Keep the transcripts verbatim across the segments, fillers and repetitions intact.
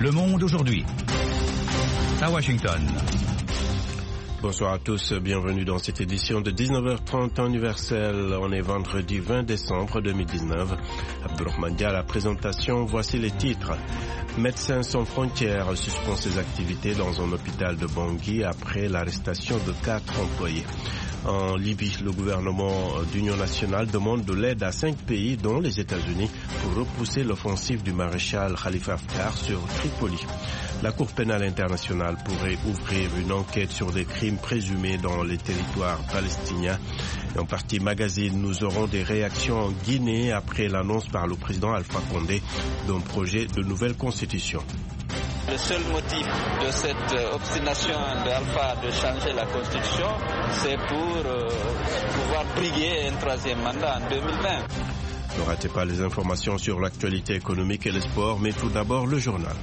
Le Monde aujourd'hui. À Washington. Bonsoir à tous, bienvenue dans cette édition de dix-neuf heures trente temps universel. On est vendredi vingt décembre deux mille dix-neuf. Abdourahmane Dia à la présentation, voici les titres. Médecins sans frontières suspend ses activités dans un hôpital de Bangui après l'arrestation de quatre employés. En Libye, le gouvernement d'Union nationale demande de l'aide à cinq pays, dont les États-Unis, pour repousser l'offensive du maréchal Khalifa Haftar sur Tripoli. La Cour pénale internationale pourrait ouvrir une enquête sur des crimes présumés dans les territoires palestiniens. Et en partie magazine, nous aurons des réactions en Guinée après l'annonce par le président Alpha Condé d'un projet de nouvelle constitution. Le seul motif de cette obstination d'Alpha de changer la constitution, c'est pour euh, pouvoir briguer un troisième mandat en deux mille vingt. Ne ratez pas les informations sur l'actualité économique et le sport, mais tout d'abord le journal.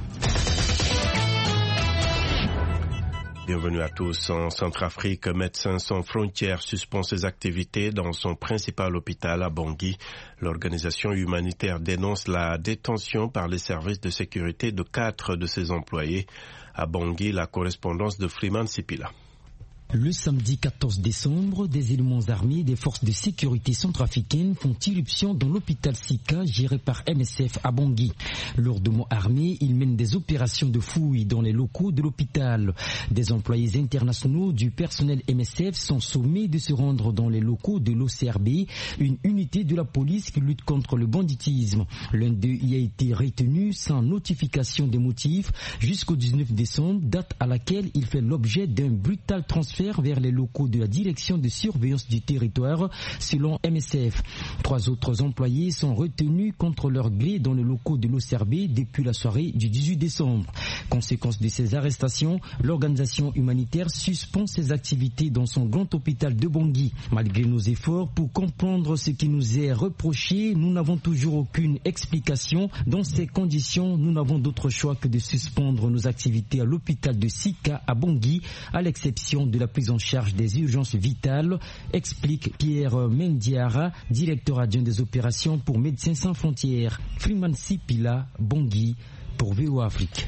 Bienvenue à tous. En Centrafrique, Médecins sans frontières suspend ses activités dans son principal hôpital à Bangui. L'organisation humanitaire dénonce la détention par les services de sécurité de quatre de ses employés. À Bangui, la correspondance de Freeman Sipila. Le samedi quatorze décembre, des éléments armés des forces de sécurité centrafricaines font irruption dans l'hôpital Sika géré par M S F à Bangui. Lourdement armés, ils mènent des opérations de fouilles dans les locaux de l'hôpital. Des employés internationaux du personnel M S F sont sommés de se rendre dans les locaux de l'O C R B, une unité de la police qui lutte contre le banditisme. L'un d'eux y a été retenu sans notification des motifs jusqu'au dix-neuf décembre, date à laquelle il fait l'objet d'un brutal transfert vers les locaux de la direction de surveillance du territoire, selon M S F. Trois autres employés sont retenus contre leur gré dans les locaux de l'O C R B depuis la soirée du dix-huit décembre. Conséquence de ces arrestations, l'organisation humanitaire suspend ses activités dans son grand hôpital de Bangui. Malgré nos efforts pour comprendre ce qui nous est reproché, nous n'avons toujours aucune explication. Dans ces conditions, nous n'avons d'autre choix que de suspendre nos activités à l'hôpital de Sika à Bangui, à l'exception de la prise en charge des urgences vitales, explique Pierre Mendiara, directeur adjoint des opérations pour Médecins sans frontières. Freeman Sipila, Bangui, pour V O A Afrique.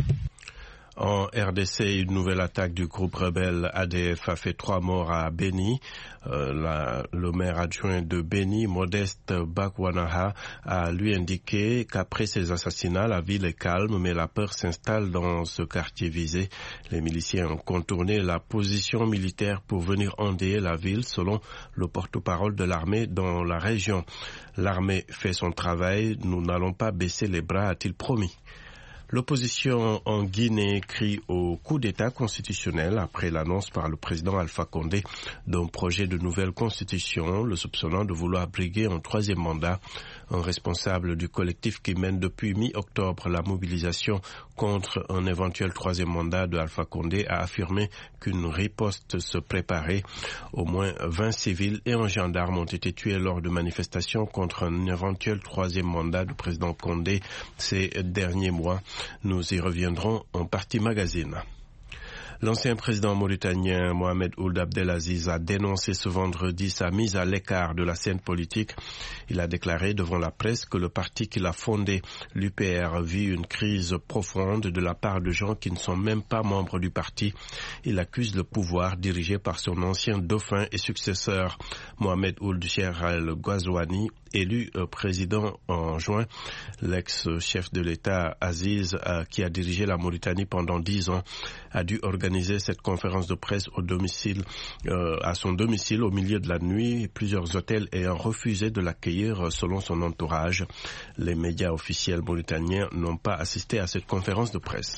En R D C, une nouvelle attaque du groupe rebelle A D F a fait trois morts à Beni. Euh, la, le maire adjoint de Beni, Modeste Bakwanaha, a lui indiqué qu'après ces assassinats, la ville est calme, mais la peur s'installe dans ce quartier visé. Les miliciens ont contourné la position militaire pour venir endeuiller la ville, selon le porte-parole de l'armée dans la région. L'armée fait son travail, nous n'allons pas baisser les bras, a-t-il promis. L'opposition en Guinée crie au coup d'État constitutionnel après l'annonce par le président Alpha Condé d'un projet de nouvelle constitution, le soupçonnant de vouloir briguer un troisième mandat. Un responsable du collectif qui mène depuis mi-octobre la mobilisation contre un éventuel troisième mandat de Alpha Condé a affirmé qu'une riposte se préparait. Au moins vingt civils et un gendarme ont été tués lors de manifestations contre un éventuel troisième mandat du président Condé ces derniers mois. Nous y reviendrons en partie magazine. L'ancien président mauritanien Mohamed Ould Abdelaziz a dénoncé ce vendredi sa mise à l'écart de la scène politique. Il a déclaré devant la presse que le parti qu'il a fondé, l'U P R, vit une crise profonde de la part de gens qui ne sont même pas membres du parti. Il accuse le pouvoir dirigé par son ancien dauphin et successeur Mohamed Ould Cheikh El Ghazouani, élu président en juin. L'ex-chef de l'État Aziz, qui a dirigé la Mauritanie pendant dix ans, a dû organiser cette conférence de presse au domicile, euh, à son domicile au milieu de la nuit, plusieurs hôtels ayant refusé de l'accueillir selon son entourage. Les médias officiels mauritaniens n'ont pas assisté à cette conférence de presse.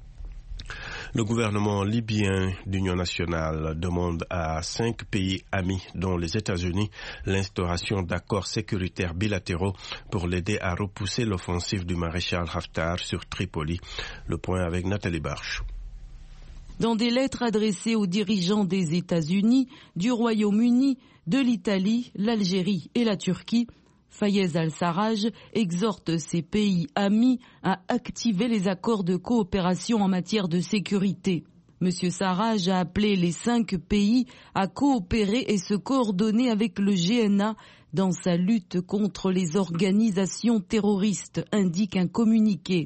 Le gouvernement libyen d'Union nationale demande à cinq pays amis, dont les États-Unis, l'instauration d'accords sécuritaires bilatéraux pour l'aider à repousser l'offensive du maréchal Haftar sur Tripoli. Le point avec Nathalie Barche. Dans des lettres adressées aux dirigeants des États-Unis, du Royaume-Uni, de l'Italie, l'Algérie et la Turquie, Fayez al-Sarraj exhorte ces pays amis à activer les accords de coopération en matière de sécurité. Monsieur Sarraj a appelé les cinq pays à coopérer et se coordonner avec le G N A dans sa lutte contre les organisations terroristes, indique un communiqué.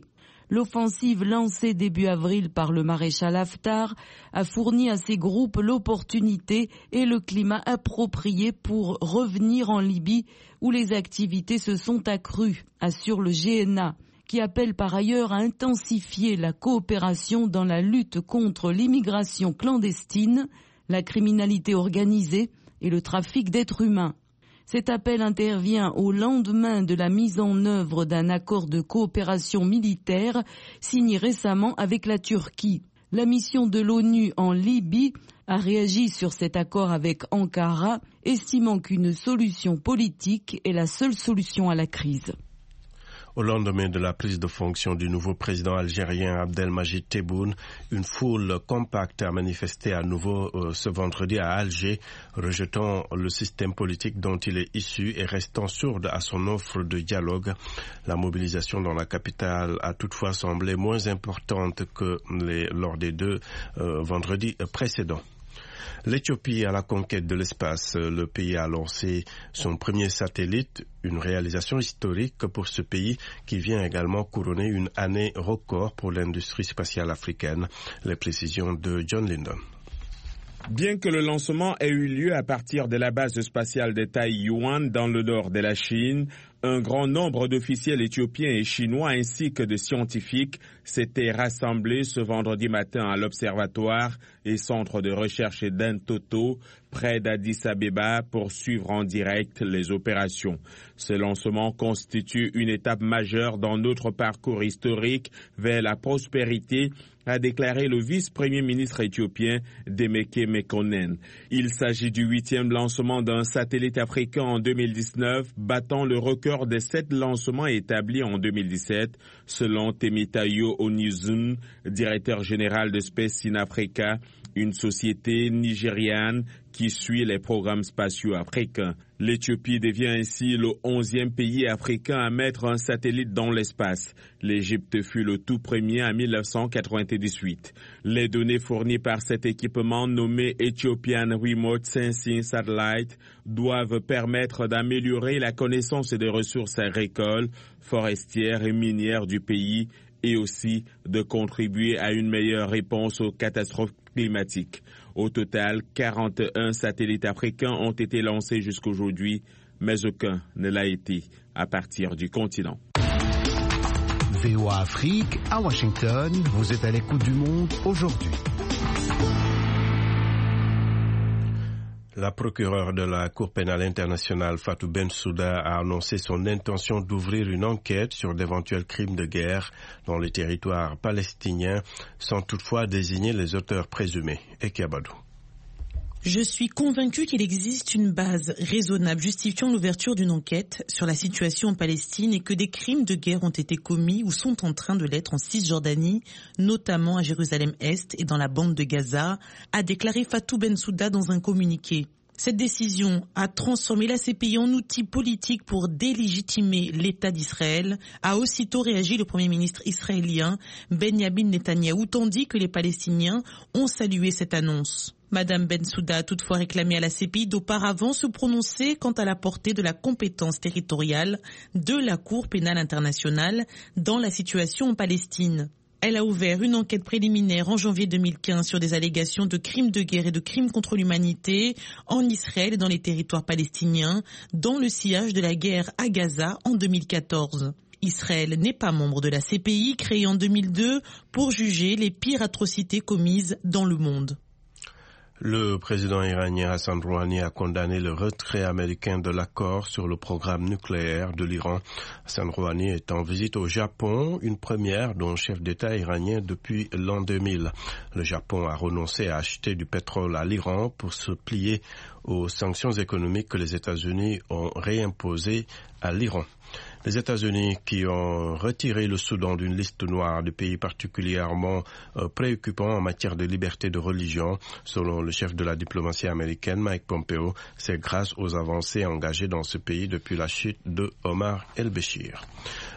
L'offensive lancée début avril par le maréchal Haftar a fourni à ces groupes l'opportunité et le climat approprié pour revenir en Libye où les activités se sont accrues, assure le G N A, qui appelle par ailleurs à intensifier la coopération dans la lutte contre l'immigration clandestine, la criminalité organisée et le trafic d'êtres humains. Cet appel intervient au lendemain de la mise en œuvre d'un accord de coopération militaire signé récemment avec la Turquie. La mission de l'ONU en Libye a réagi sur cet accord avec Ankara, estimant qu'une solution politique est la seule solution à la crise. Au lendemain de la prise de fonction du nouveau président algérien Abdelmajid Tebboune, une foule compacte a manifesté à nouveau euh, ce vendredi à Alger, rejetant le système politique dont il est issu et restant sourde à son offre de dialogue. La mobilisation dans la capitale a toutefois semblé moins importante que les, lors des deux euh, vendredis précédents. L'Éthiopie à la conquête de l'espace. Le pays a lancé son premier satellite, une réalisation historique pour ce pays qui vient également couronner une année record pour l'industrie spatiale africaine. Les précisions de John Lyndon. Bien que le lancement ait eu lieu à partir de la base spatiale de Taïwan dans le nord de la Chine, un grand nombre d'officiels éthiopiens et chinois ainsi que de scientifiques s'étaient rassemblés ce vendredi matin à l'Observatoire et Centre de recherche d'Entoto, près d'Addis Abeba, pour suivre en direct les opérations. Ce lancement constitue une étape majeure dans notre parcours historique vers la prospérité, a déclaré le vice-premier ministre éthiopien Demeke Mekonnen. Il s'agit du huitième lancement d'un satellite africain en deux mille dix-neuf, battant le record des sept lancements établis en deux mille dix-sept, selon Temitayo Onizun, directeur général de Space in Africa, une société nigériane qui suit les programmes spatiaux africains. L'Éthiopie devient ainsi le onzième pays africain à mettre un satellite dans l'espace. L'Égypte fut le tout premier en mille neuf cent quatre-vingt-dix-huit. Les données fournies par cet équipement nommé Ethiopian Remote Sensing Satellite doivent permettre d'améliorer la connaissance des ressources agricoles, forestières et minières du pays et aussi de contribuer à une meilleure réponse aux catastrophes climatiques. Au total, quarante et un satellites africains ont été lancés jusqu'aujourd'hui, mais aucun ne l'a été à partir du continent. V O A Afrique, à Washington, vous êtes à l'écoute du monde aujourd'hui. La procureure de la Cour pénale internationale, Fatou Bensouda, a annoncé son intention d'ouvrir une enquête sur d'éventuels crimes de guerre dans les territoires palestiniens, sans toutefois désigner les auteurs présumés. Ekiabadou. Je suis convaincu qu'il existe une base raisonnable justifiant l'ouverture d'une enquête sur la situation en Palestine et que des crimes de guerre ont été commis ou sont en train de l'être en Cisjordanie, notamment à Jérusalem-Est et dans la bande de Gaza, a déclaré Fatou Bensouda dans un communiqué. Cette décision a transformé la C P I en outil politique pour délégitimer l'État d'Israël, a aussitôt réagi le Premier ministre israélien Benyamin Netanyahou, tandis que les Palestiniens ont salué cette annonce. Madame Bensouda a toutefois réclamé à la C P I d'auparavant se prononcer quant à la portée de la compétence territoriale de la Cour pénale internationale dans la situation en Palestine. Elle a ouvert une enquête préliminaire en janvier deux mille quinze sur des allégations de crimes de guerre et de crimes contre l'humanité en Israël et dans les territoires palestiniens, dans le sillage de la guerre à Gaza en deux mille quatorze. Israël n'est pas membre de la C P I créée en deux mille deux pour juger les pires atrocités commises dans le monde. Le président iranien Hassan Rouhani a condamné le retrait américain de l'accord sur le programme nucléaire de l'Iran. Hassan Rouhani est en visite au Japon, une première dont chef d'État iranien depuis l'an deux mille. Le Japon a renoncé à acheter du pétrole à l'Iran pour se plier aux sanctions économiques que les États-Unis ont réimposées à l'Iran. Les États-Unis qui ont retiré le Soudan d'une liste noire de pays particulièrement euh, préoccupants en matière de liberté de religion, selon le chef de la diplomatie américaine Mike Pompeo, c'est grâce aux avancées engagées dans ce pays depuis la chute de Omar el-Béchir.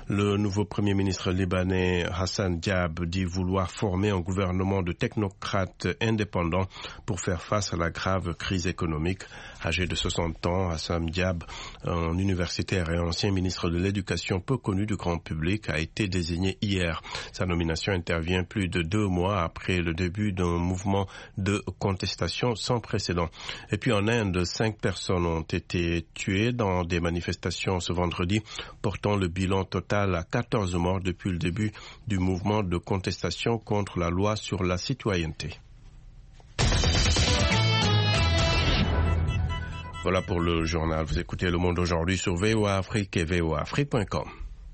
Le nouveau Premier ministre libanais Hassan Diab dit vouloir former un gouvernement de technocrates indépendants pour faire face à la grave crise économique. Âgé de soixante ans, Hassan Diab, un universitaire et ancien ministre de l'Éducation peu connu du grand public, a été désigné hier. Sa nomination intervient plus de deux mois après le début d'un mouvement de contestation sans précédent. Et puis en Inde, cinq personnes ont été tuées dans des manifestations ce vendredi, portant le bilan total à quatorze morts depuis le début du mouvement de contestation contre la loi sur la citoyenneté. Voilà pour le journal. Vous écoutez Le Monde aujourd'hui sur V O A Afrique et V O A Afrique point com.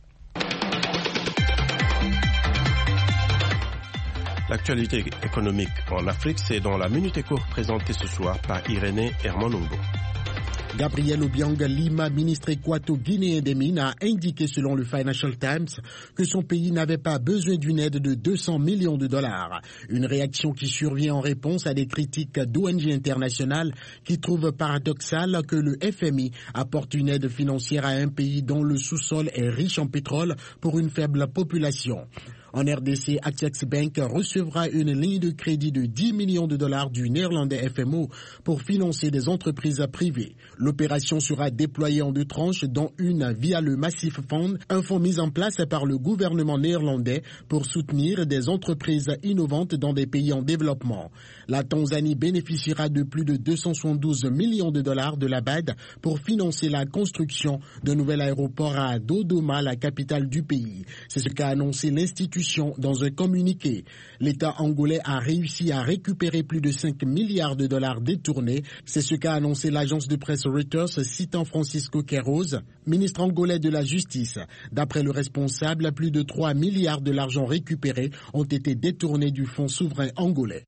L'actualité économique en Afrique, c'est dans la Minute Éco présentée ce soir par Irénée Hermanongo. Gabriel Obiang Lima, ministre équato-guinéen des Mines, a indiqué selon le Financial Times que son pays n'avait pas besoin d'une aide de deux cents millions de dollars. Une réaction qui survient en réponse à des critiques d'O N G internationales qui trouvent paradoxal que le F M I apporte une aide financière à un pays dont le sous-sol est riche en pétrole pour une faible population. En R D C, Access Bank recevra une ligne de crédit de dix millions de dollars du néerlandais F M O pour financer des entreprises privées. L'opération sera déployée en deux tranches, dont une via le Massif Fund, un fonds mis en place par le gouvernement néerlandais pour soutenir des entreprises innovantes dans des pays en développement. La Tanzanie bénéficiera de plus de deux cent soixante-douze millions de dollars de la B A D pour financer la construction d'un nouvel aéroport à Dodoma, la capitale du pays. C'est ce qu'a annoncé l'institution dans un communiqué. L'État angolais a réussi à récupérer plus de cinq milliards de dollars détournés. C'est ce qu'a annoncé l'agence de presse Reuters citant Francisco Queiroz, ministre angolais de la Justice. D'après le responsable, plus de trois milliards de l'argent récupéré ont été détournés du fonds souverain angolais.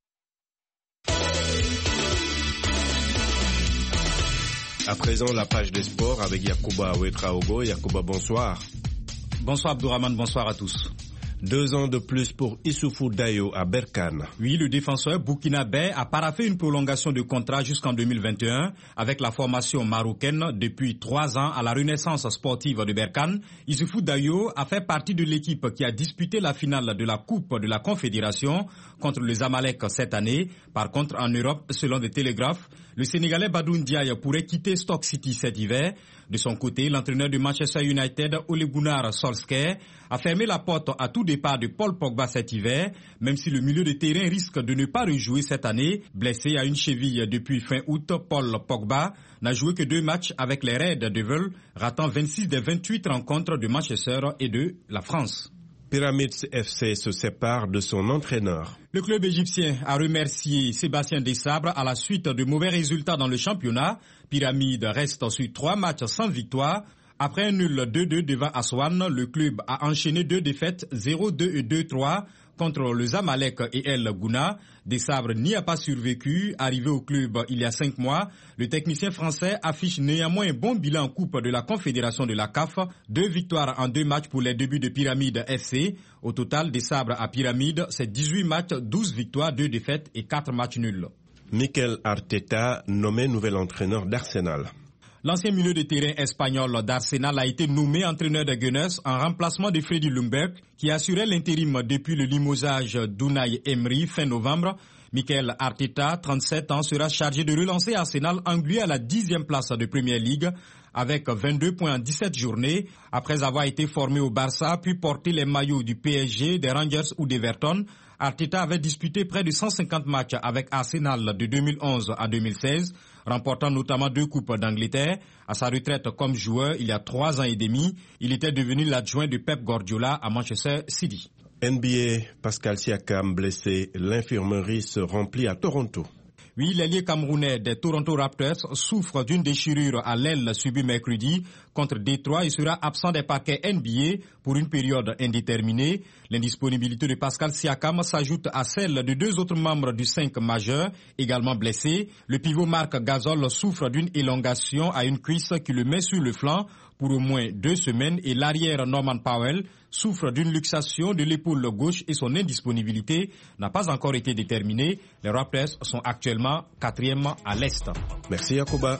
À présent, la page des sports avec Yacouba Ouetraogo. Yacouba, bonsoir. Bonsoir Abdourahmane, bonsoir à tous. Deux ans de plus pour Issoufou Dayo à Berkane. Oui, le défenseur burkinabé a paraphé une prolongation de contrat jusqu'en deux mille vingt et un avec la formation marocaine. Depuis trois ans à la renaissance sportive de Berkane, Issoufou Dayo a fait partie de l'équipe qui a disputé la finale de la Coupe de la Confédération contre le Zamalek cette année. Par contre, en Europe, selon des télégraphes, le Sénégalais Badou Ndiaye pourrait quitter Stoke City cet hiver. De son côté, l'entraîneur de Manchester United, Ole Gunnar Solskjaer, a fermé la porte à tout départ de Paul Pogba cet hiver, même si le milieu de terrain risque de ne pas rejouer cette année. Blessé à une cheville depuis fin août, Paul Pogba n'a joué que deux matchs avec les Red Devils, ratant vingt-six des vingt-huit rencontres de Manchester et de la France. Pyramids F C se sépare de son entraîneur. Le club égyptien a remercié Sébastien Desabre à la suite de mauvais résultats dans le championnat. Pyramide reste sur trois matchs sans victoire. Après un nul deux deux devant Aswan, le club a enchaîné deux défaites zéro deux et deux trois contre le Zamalek et El Gouna. Desabre n'y a pas survécu. Arrivé au club il y a cinq mois, le technicien français affiche néanmoins un bon bilan en Coupe de la Confédération de la C A F. Deux victoires en deux matchs pour les débuts de Pyramide F C. Au total, Desabre à Pyramide, c'est dix-huit matchs, douze victoires, deux défaites et quatre matchs nuls. Mikel Arteta, nommé nouvel entraîneur d'Arsenal. L'ancien milieu de terrain espagnol d'Arsenal a été nommé entraîneur des Gunners en remplacement de Freddy Ljungberg, qui assurait l'intérim depuis le limogeage d'Unai Emery fin novembre. Mikel Arteta, trente-sept ans, sera chargé de relancer Arsenal, englué à la dixième place de Premier League, avec vingt-deux points en dix-sept journées. Après avoir été formé au Barça, puis porté les maillots du P S G, des Rangers ou d'Everton, Arteta avait disputé près de cent cinquante matchs avec Arsenal de deux mille onze à deux mille seize, remportant notamment deux coupes d'Angleterre. À sa retraite comme joueur, il y a trois ans et demi, il était devenu l'adjoint de Pep Guardiola à Manchester City. N B A, Pascal Siakam blessé, l'infirmerie se remplit à Toronto. Oui, l'ailier camerounais des Toronto Raptors souffre d'une déchirure à l'aile subie mercredi contre Détroit et sera absent des parquets N B A pour une période indéterminée. L'indisponibilité de Pascal Siakam s'ajoute à celle de deux autres membres du cinq majeur, également blessés. Le pivot Marc Gasol souffre d'une élongation à une cuisse qui le met sur le flanc pour au moins deux semaines et l'arrière Norman Powell souffre d'une luxation de l'épaule gauche et son indisponibilité n'a pas encore été déterminée. Les Raptors sont actuellement quatrième à l'Est. Merci Yacouba.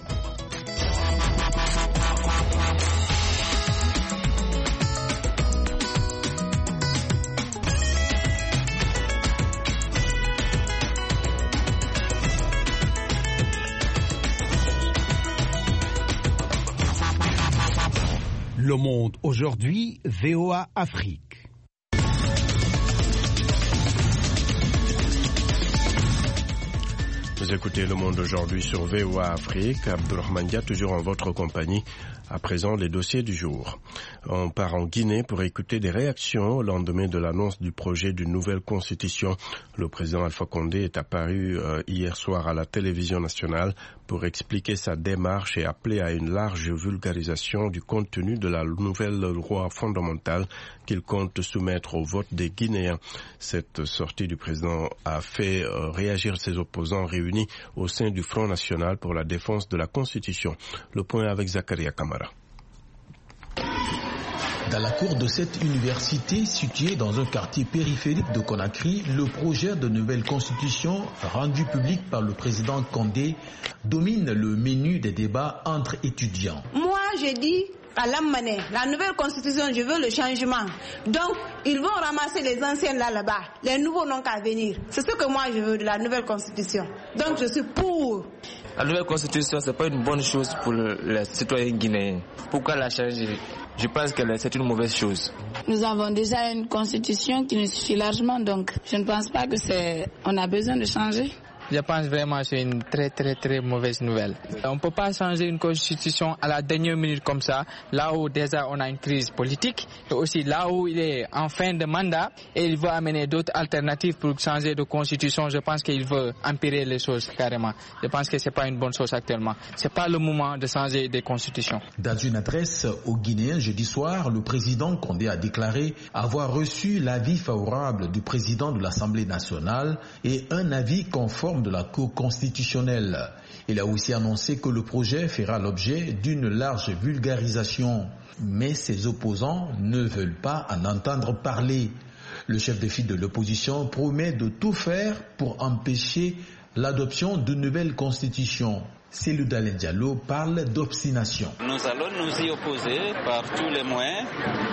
Le Monde aujourd'hui, V O A Afrique. Vous écoutez Le Monde aujourd'hui sur V O A Afrique. Abdourahmane Dia, toujours en votre compagnie. À présent, les dossiers du jour. On part en Guinée pour écouter des réactions au lendemain de l'annonce du projet d'une nouvelle constitution. Le président Alpha Condé est apparu euh, hier soir à la télévision nationale pour expliquer sa démarche et appeler à une large vulgarisation du contenu de la nouvelle loi fondamentale qu'il compte soumettre au vote des Guinéens. Cette sortie du président a fait euh, réagir ses opposants réunis au sein du Front National pour la défense de la Constitution. Le point avec Zakaria Kamara. Dans la cour de cette université située dans un quartier périphérique de Conakry, le projet de nouvelle constitution rendu public par le président Condé domine le menu des débats entre étudiants. Moi, j'ai dit à l'Ammané, la nouvelle constitution, je veux le changement. Donc, ils vont ramasser les anciennes là, là-bas. Les nouveaux n'ont qu'à venir. C'est ce que moi je veux de la nouvelle constitution. Donc, je suis pour. La nouvelle constitution, c'est pas une bonne chose pour le, les citoyens guinéens. Pourquoi la changer? Je pense que c'est une mauvaise chose. Nous avons déjà une constitution qui nous suffit largement, donc je ne pense pas que c'est, on a besoin de changer. Je pense vraiment que c'est une très très très mauvaise nouvelle. On ne peut pas changer une constitution à la dernière minute comme ça, là où déjà on a une crise politique, et aussi là où il est en fin de mandat et il veut amener d'autres alternatives pour changer de constitution. Je pense qu'il veut empirer les choses carrément. Je pense que ce n'est pas une bonne chose actuellement. Ce n'est pas le moment de changer des constitutions. Dans une adresse aux Guinéens jeudi soir, le président Condé a déclaré avoir reçu l'avis favorable du président de l'Assemblée nationale et un avis conforme de la Cour constitutionnelle. Il a aussi annoncé que le projet fera l'objet d'une large vulgarisation. Mais ses opposants ne veulent pas en entendre parler. Le chef de file de l'opposition promet de tout faire pour empêcher l'adoption d'une nouvelle constitution. Cellou Dalein Diallo parle d'obstination. Nous allons nous y opposer par tous les moyens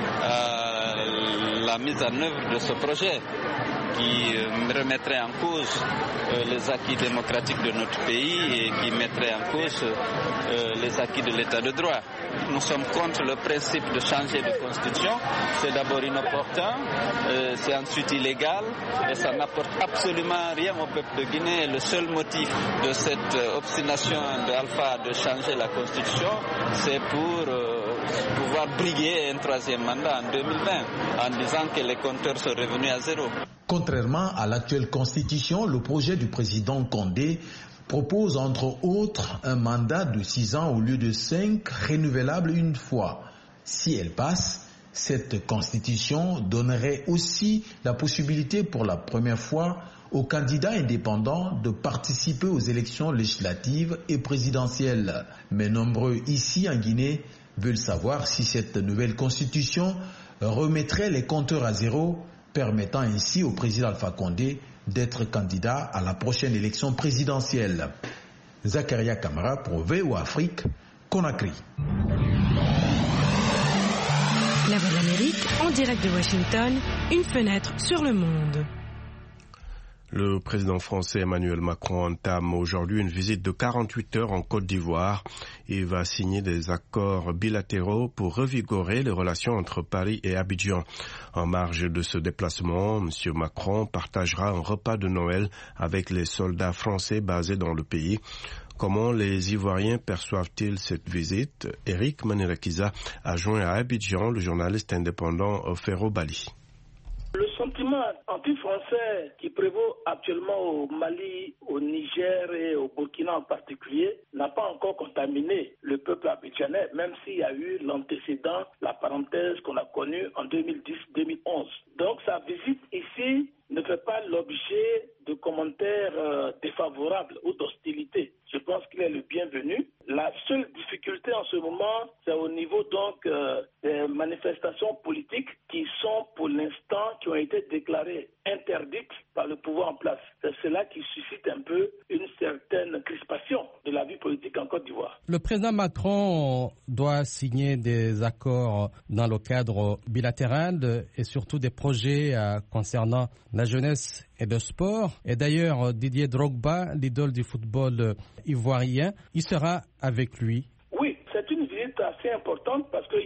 à la mise en œuvre de ce projet qui remettrait en cause euh, les acquis démocratiques de notre pays et qui mettrait en cause euh, les acquis de l'état de droit. Nous sommes contre le principe de changer de constitution. C'est d'abord inopportun, euh, c'est ensuite illégal et ça n'apporte absolument rien au peuple de Guinée. Le seul motif de cette euh, obstination d'Alpha de changer la constitution, c'est pour euh, pouvoir briguer un troisième mandat en deux mille vingt en disant que les compteurs sont revenus à zéro. Contrairement à l'actuelle constitution, le projet du président Condé propose entre autres un mandat de six ans au lieu de cinq, renouvelable une fois. Si elle passe, cette constitution donnerait aussi la possibilité pour la première fois aux candidats indépendants de participer aux élections législatives et présidentielles. Mais nombreux ici en Guinée veulent savoir si cette nouvelle constitution remettrait les compteurs à zéro, permettant ainsi au président Alpha Condé d'être candidat à la prochaine élection présidentielle. Zakaria Kamara pour V O A Afrique, Conakry. La Voix de l'Amérique, en direct de Washington, une fenêtre sur le monde. Le président français Emmanuel Macron entame aujourd'hui une visite de quarante-huit heures en Côte d'Ivoire. Il va signer des accords bilatéraux pour revigorer les relations entre Paris et Abidjan. En marge de ce déplacement, M. Macron partagera un repas de Noël avec les soldats français basés dans le pays. Comment les Ivoiriens perçoivent-ils cette visite? Eric Manirakiza a joint à Abidjan le journaliste indépendant Ferro Bali. Le sentiment anti-français qui prévaut actuellement au Mali, au Niger et au Burkina en particulier n'a pas encore contaminé le peuple abidjanais, même s'il y a eu l'antécédent, la parenthèse qu'on a connue en deux mille dix deux mille onze. Donc sa visite ici ne fait pas l'objet de commentaires euh, défavorables ou d'hostilité. Je pense qu'il est le bienvenu. La seule difficulté en ce moment, c'est au niveau donc euh, des manifestations politiques qui sont pour l'instant, qui ont été déclarées interdites par le pouvoir en place. C'est cela qui suscite un peu une certaine crispation de la vie politique en Côte d'Ivoire. Le président Macron doit signer des accords dans le cadre bilatéral et surtout des projets euh, concernant la jeunesse et le sport. Et d'ailleurs, Didier Drogba, l'idole du football ivoirien, il sera avec lui. Oui, c'est une visite assez importante parce qu'il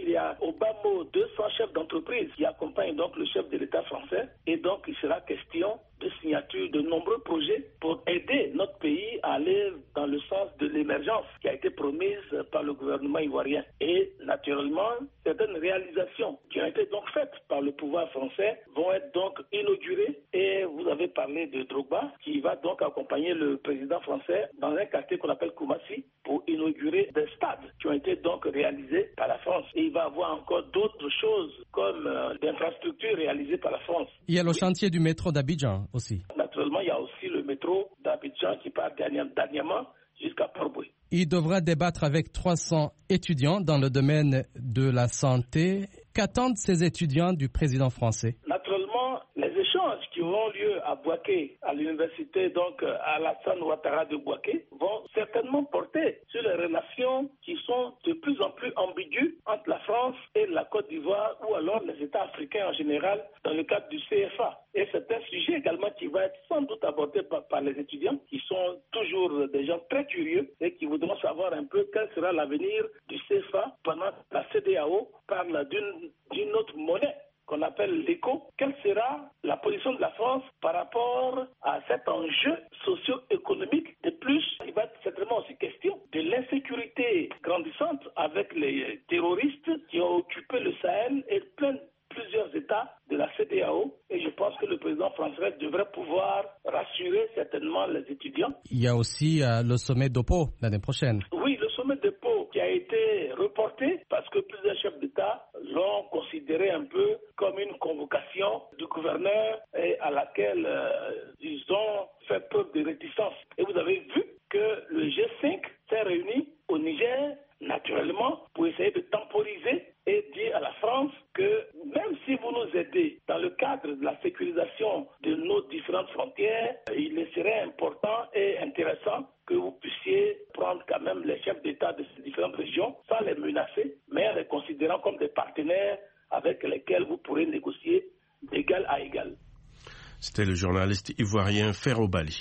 il y a au bas mot deux cents chefs d'entreprise qui accompagnent donc le chef de l'État français. Et donc, il sera question de signature de nombreux projets pour aider notre pays à aller dans le sens de l'émergence qui a été promise par le gouvernement ivoirien. Et naturellement, certaines réalisations qui ont été donc faites par le pouvoir français vont être donc inaugurées. Et vous avez parlé de Drogba qui va donc accompagner le président français dans un quartier qu'on appelle Koumassi pour inaugurer des stades qui ont été donc réalisés par la France. Et il va y avoir encore d'autres choses comme euh, d'infrastructures réalisées par la France. Il y a le chantier du métro d'Abidjan aussi. Naturellement, il y a aussi le métro d'Abidjan qui part dernièrement jusqu'à Port-Boué. Il devra débattre avec trois cents étudiants dans le domaine de la santé. Qu'attendent ces étudiants du président français? Naturellement, les échanges qui auront lieu à Bouaké, à l'université donc à Alassane Ouattara de Bouaké, vont certainement porter sur les relations qui sont de plus en plus ambiguës entre la France et la Côte d'Ivoire ou alors les États africains en général dans le cadre du C F A. Et c'est un sujet également qui va être sans doute abordé par, par les étudiants qui sont toujours des gens très curieux et qui voudront savoir un peu quel sera l'avenir du C F A pendant que la C D A O parle d'une, d'une autre monnaie qu'on appelle l'éco. Quelle sera la position de la France par rapport à cet enjeu socio-économique? De plus, il va être certainement aussi question de l'insécurité grandissante avec les terroristes qui ont occupé le Sahel et plein plusieurs États de la C D A O. Et je pense que le président français devrait pouvoir rassurer certainement les étudiants. Il y a aussi euh, le sommet de Pau l'année prochaine. Oui, le sommet de Pau qui a été reporté parce que plusieurs chefs d'État l'ont considéré un peu comme une convocation du gouverneur et à laquelle euh, ils ont fait preuve de réticence. Et vous avez vu que le G cinq s'est réuni au Niger, naturellement, pour essayer de temporiser et dire à la France que même si vous nous aidez dans le cadre de la sécurisation de nos différentes frontières, il serait important et intéressant que vous puissiez prendre quand même les chefs d'État de ces différentes régions sans les menacer, mais en les considérant comme des partenaires avec lesquels vous pourrez négocier d'égal à égal. C'était le journaliste ivoirien Ferro Bali.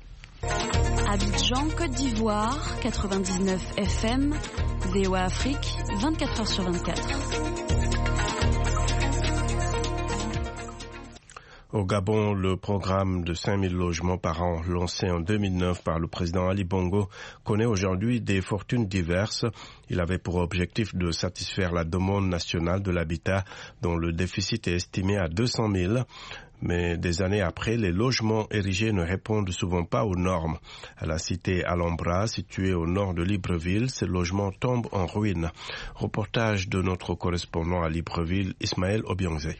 Abidjan, Côte d'Ivoire, quatre-vingt-dix-neuf F M, V O A Afrique, vingt-quatre heures sur vingt-quatre. Au Gabon, le programme de cinq mille logements par an lancé en deux mille neuf par le président Ali Bongo connaît aujourd'hui des fortunes diverses. Il avait pour objectif de satisfaire la demande nationale de l'habitat dont le déficit est estimé à deux cent mille. Mais des années après, les logements érigés ne répondent souvent pas aux normes. À la cité Alhambra, située au nord de Libreville, ces logements tombent en ruine. Reportage de notre correspondant à Libreville, Ismaël Obiangze.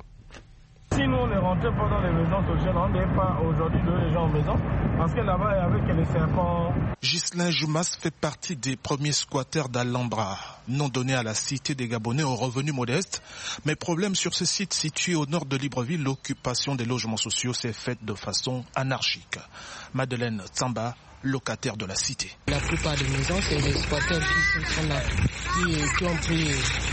Si nous on ne rentrait pas dans les maisons sociales, on n'est pas aujourd'hui de les gens en maison, parce que là-bas, avec les serpents. Ghislain Joumas fait partie des premiers squatteurs d'Alhambra, nom donné à la cité des Gabonais aux revenus modestes. Mais problème sur ce site situé au nord de Libreville, l'occupation des logements sociaux s'est faite de façon anarchique. Madeleine Tsamba, locataire de la cité. La plupart des maisons, c'est les squatteurs qui sont là, qui, qui ont pris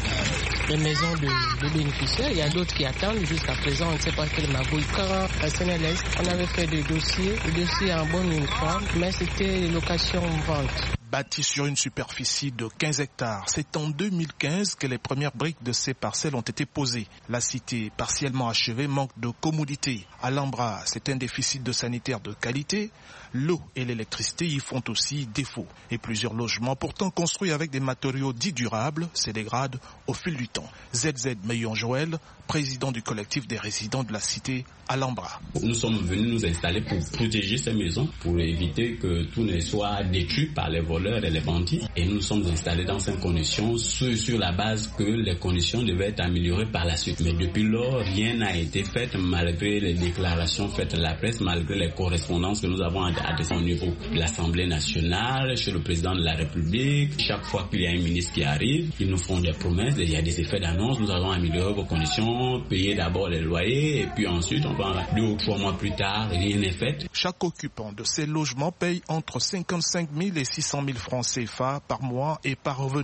les maisons de, de bénéficiaires. Il y a d'autres qui attendent jusqu'à présent, on ne sait pas quelle magouille. Quand à Sénélès, on avait fait des dossiers, des dossiers en bonne uniforme, mais c'était location-vente. Bâti sur une superficie de quinze hectares, c'est en deux mille quinze que les premières briques de ces parcelles ont été posées. La cité, partiellement achevée, manque de commodité. Alhambra, c'est un déficit de sanitaire de qualité. L'eau et l'électricité y font aussi défaut. Et plusieurs logements, pourtant construits avec des matériaux dits durables, se dégradent au fil du temps. Z Z Meillon Joël, président du collectif des résidents de la cité Alhambra. Nous sommes venus nous installer pour protéger ces maisons, pour éviter que tout ne soit détruit par les voleurs et les bandits. Et nous sommes installés dans ces conditions sur, sur la base que les conditions devaient être améliorées par la suite. Mais depuis lors, rien n'a été fait malgré les déclarations faites à la presse, malgré les correspondances que nous avons adressées au niveau de l'Assemblée nationale, chez le président de la République. Chaque fois qu'il y a un ministre qui arrive, ils nous font des promesses, il y a des effets d'annonce, nous allons améliorer vos conditions, payer d'abord les loyers et puis ensuite on va deux ou trois mois plus tard, rien n'est fait. Chaque occupant de ces logements paye entre cinquante-cinq mille et six cent mille francs C F A par mois et par revenu.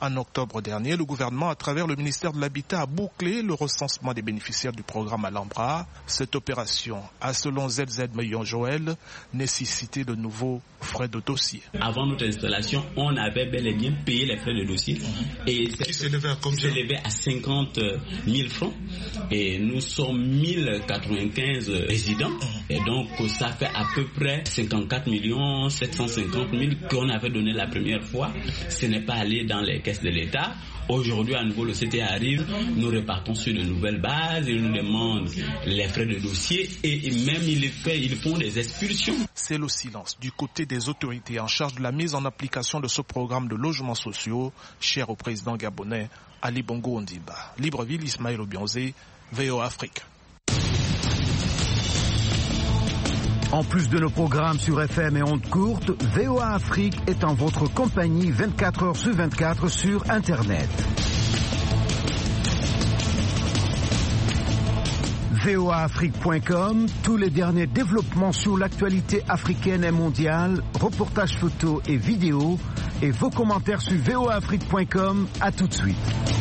En octobre dernier, le gouvernement, à travers le ministère de l'Habitat, a bouclé le recensement des bénéficiaires du programme Alhambra. Cette opération a, selon Z Z Meillon Joël, nécessité de nouveaux frais de dossier. Avant notre installation, on avait bel et bien payé les frais de dossier. Et qui s'élevait à combien? S'élevait à cinquante mille francs. Et nous sommes mille quatre-vingt-quinze résidents. Et donc, ça fait à peu près cinquante-quatre millions sept cent cinquante mille qu'on avait donné la première fois. Ce n'est pas allé dans les caisses de l'État. Aujourd'hui, à nouveau, le C T arrive, nous repartons sur de nouvelles bases, ils nous demandent les frais de dossier et même ils, fait, ils font des expulsions. C'est le silence du côté des autorités en charge de la mise en application de ce programme de logements sociaux, cher au président gabonais Ali Bongo Ondimba. Libreville, Ismaël Obionzé, V O A Afrique. En plus de nos programmes sur F M et ondes courtes, V O A Afrique est en votre compagnie vingt-quatre heures sur vingt-quatre sur Internet. V O A Afrique point com, tous les derniers développements sur l'actualité africaine et mondiale, reportages photos et vidéos, et vos commentaires sur V O A Afrique point com. À tout de suite.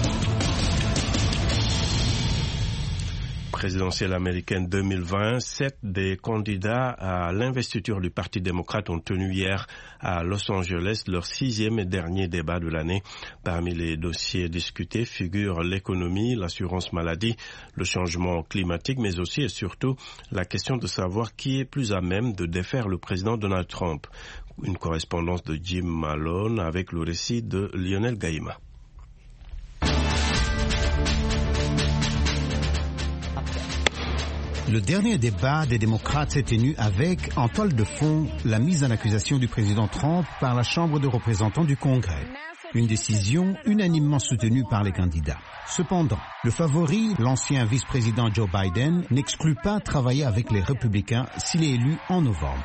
Présidentielle américaine deux mille vingt, sept des candidats à l'investiture du Parti démocrate ont tenu hier à Los Angeles leur sixième et dernier débat de l'année. Parmi les dossiers discutés figurent l'économie, l'assurance maladie, le changement climatique, mais aussi et surtout la question de savoir qui est plus à même de défaire le président Donald Trump. Une correspondance de Jim Malone avec le récit de Lionel Gaïma. Le dernier débat des démocrates s'est tenu avec, en toile de fond, la mise en accusation du président Trump par la Chambre des représentants du Congrès. Une décision unanimement soutenue par les candidats. Cependant, le favori, l'ancien vice-président Joe Biden, n'exclut pas travailler avec les républicains s'il est élu en novembre.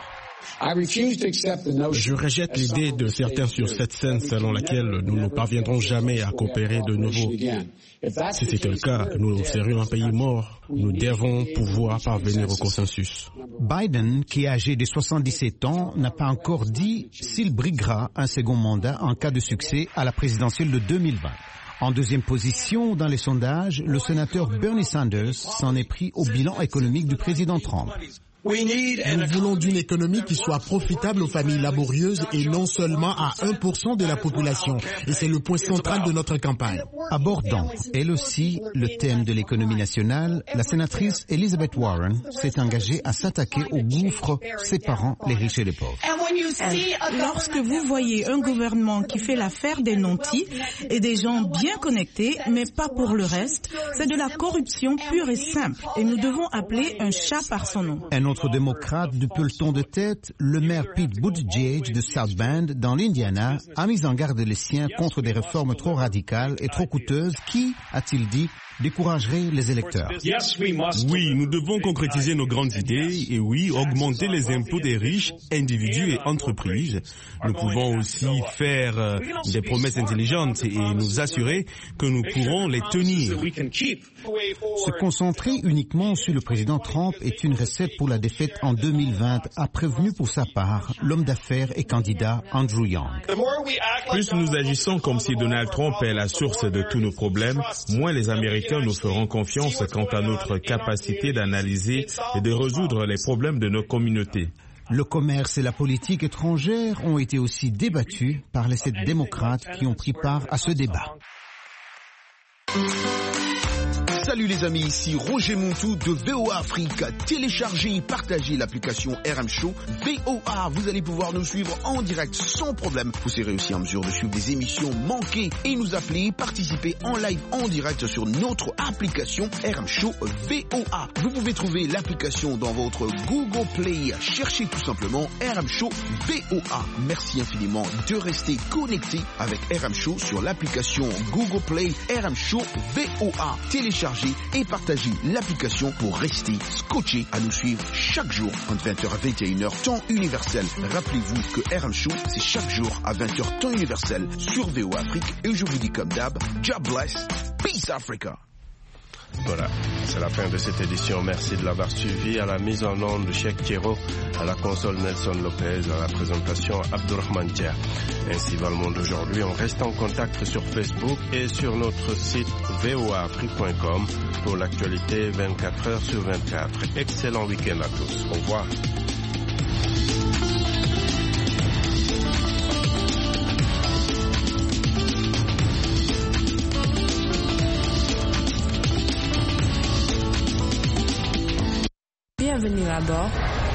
Je rejette l'idée de certains sur cette scène selon laquelle nous ne parviendrons jamais à coopérer de nouveau. Si c'était le cas, nous serions un pays mort. Nous devons pouvoir parvenir au consensus. Biden, qui est âgé de soixante-dix-sept ans, n'a pas encore dit s'il briguera un second mandat en cas de succès à la présidentielle de deux mille vingt. En deuxième position dans les sondages, le sénateur Bernie Sanders s'en est pris au bilan économique du président Trump. Nous voulons d'une économie qui soit profitable aux familles laborieuses et non seulement à un pour cent de la population. Et c'est le point central de notre campagne. Abordant, elle aussi, le thème de l'économie nationale, la sénatrice Elizabeth Warren s'est engagée à s'attaquer au gouffre séparant les riches et les pauvres. Lorsque vous voyez un gouvernement qui fait l'affaire des nantis et des gens bien connectés, mais pas pour le reste, c'est de la corruption pure et simple. Et nous devons appeler un chat par son nom. Un autre démocrate du peloton de tête, le maire Pete Buttigieg de South Bend, dans l'Indiana, a mis en garde les siens contre des réformes trop radicales et trop coûteuses qui, a-t-il dit, décourageraient les électeurs. Oui, nous devons concrétiser nos grandes idées et oui, augmenter les impôts des riches, individus et entreprises. Nous pouvons aussi faire euh, des promesses intelligentes et nous assurer que nous pourrons les tenir. Se concentrer uniquement sur le président Trump est une recette pour la défaite en deux mille vingt, a prévenu pour sa part l'homme d'affaires et candidat Andrew Young. Plus nous agissons comme si Donald Trump est la source de tous nos problèmes, moins les Américains nous feront confiance quant à notre capacité d'analyser et de résoudre les problèmes de nos communautés. Le commerce et la politique étrangère ont été aussi débattus par les sept démocrates qui ont pris part à ce débat. Salut les amis, ici Roger Montou de V O A Afrique. Téléchargez et partagez l'application R M Show V O A. Vous allez pouvoir nous suivre en direct sans problème. Vous serez aussi en mesure de suivre des émissions manquées et nous appeler, participer en live en direct sur notre application R M Show V O A. Vous pouvez trouver l'application dans votre Google Play. Cherchez tout simplement R M Show V O A. Merci infiniment de rester connecté avec R M Show sur l'application Google Play R M Show V O A. Téléchargez et partagez l'application pour rester scotché à nous suivre chaque jour entre vingt heures à vingt et une heures temps universel. Rappelez-vous que R M Show c'est chaque jour à vingt heures temps universel sur V O A Afrique et je vous dis comme d'hab, God bless, peace Africa. Voilà, c'est la fin de cette édition. Merci de l'avoir suivi. À la mise en onde de Cheikh Thierro, à la console Nelson Lopez, à la présentation Abdourahmane Dia. Ainsi va le monde aujourd'hui. On reste en contact sur Facebook et sur notre site v o a afrique point com pour l'actualité vingt-quatre heures sur vingt-quatre. Excellent week-end à tous. Au revoir. Bienvenue à bord.